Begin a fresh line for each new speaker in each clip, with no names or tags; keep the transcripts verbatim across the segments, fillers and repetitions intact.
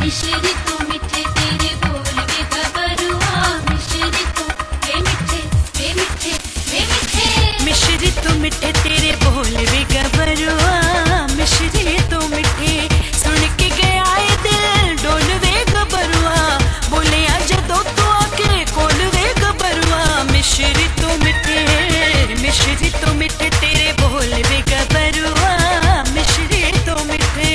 मिश्री तो मिठे तेरे बोल वे घबरुआ मिश्री तो वे मिठे वे मिठे वे मिठे
मिश्री तो मिठे तेरे बोल वे घबरुआ मिश्री तो मिठे सुन के गया है दिल डोल वे घबरुआ बोले जदों तू आके कोल वे घबरुआ मिश्री तो मिठे मिश्री तो मिठे तेरे बोल वे घबरुआ मिश्री तो मिठे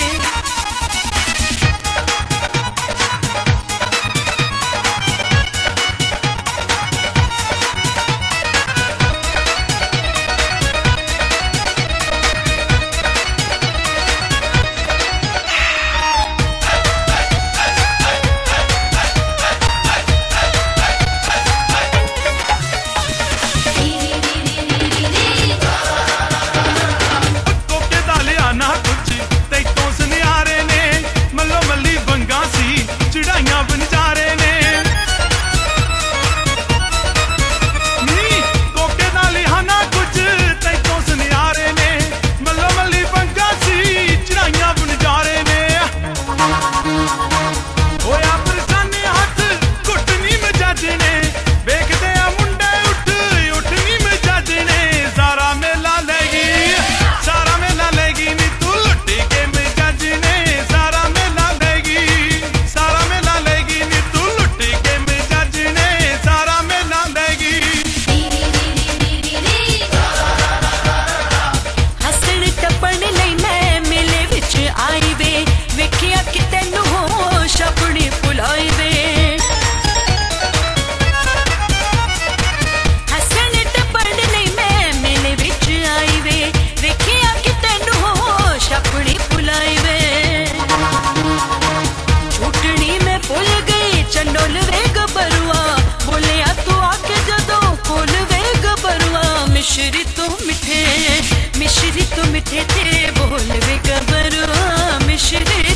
मिश्री तो मिठे मिश्री तो मिठे तेरे बोल वे घबरुआ मिश्री